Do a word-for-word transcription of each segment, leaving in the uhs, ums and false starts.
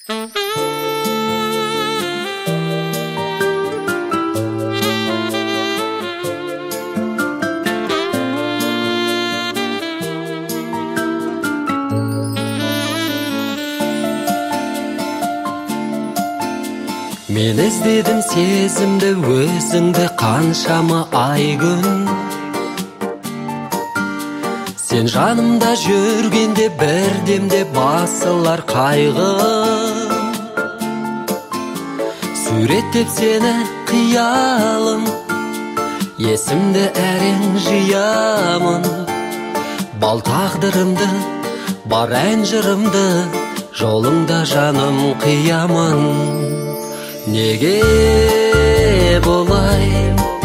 Мен іздедім сезімді өзіңді қаншама ай күн. Сен жанымда жүргенде бірдемде басылар қайғым. Суреттеп сені қиялым, есімді әрең жиямын. Бал тағдырымды, бар ән жырымды, жолыңда жаным қиямын. Неге болай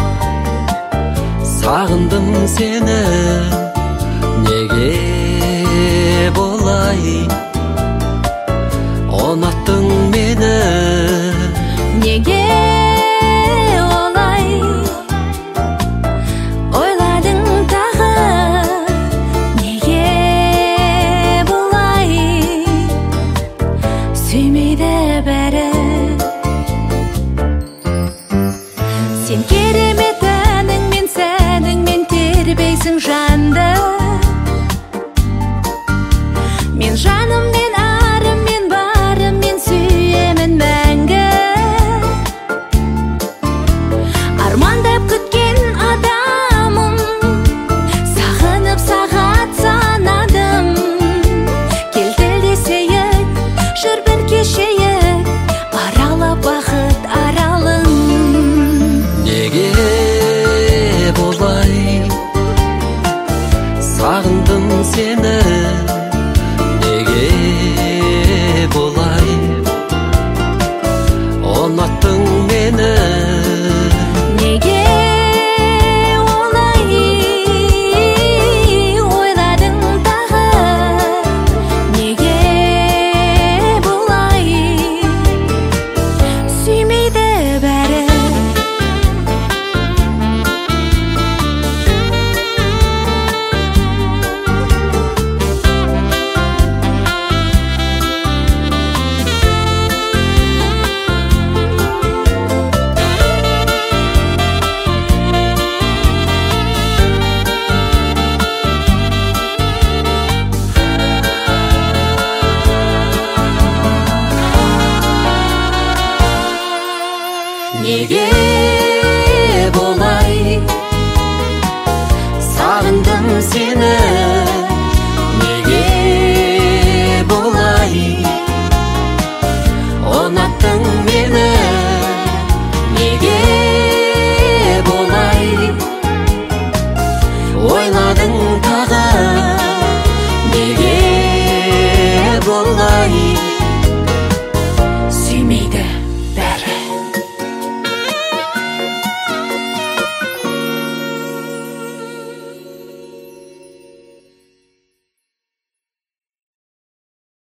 сағындым сені, неге болай ұнаттың мені, неге олай ойладың тағы, неге болай сүймейді бәрі. Сен керемет әніңмен, сәніңмен тербейсің жанды. Мен жаныммен, арыммен, барыммен сүйемін мәңгі. Армандап күткен адамым, сағынып сағат санадым. Кел тілдесейік, жүр бір кешейік, аралап бақыт аралын. Неге болай сағындым сені, неге болай ұнаттың мені, неге олай ойладың тағы, неге болай сүймейді бәрі. Неге болай сағындым сені, неге болай ұнаттың мені, неге болай ойладың тағы, неге болай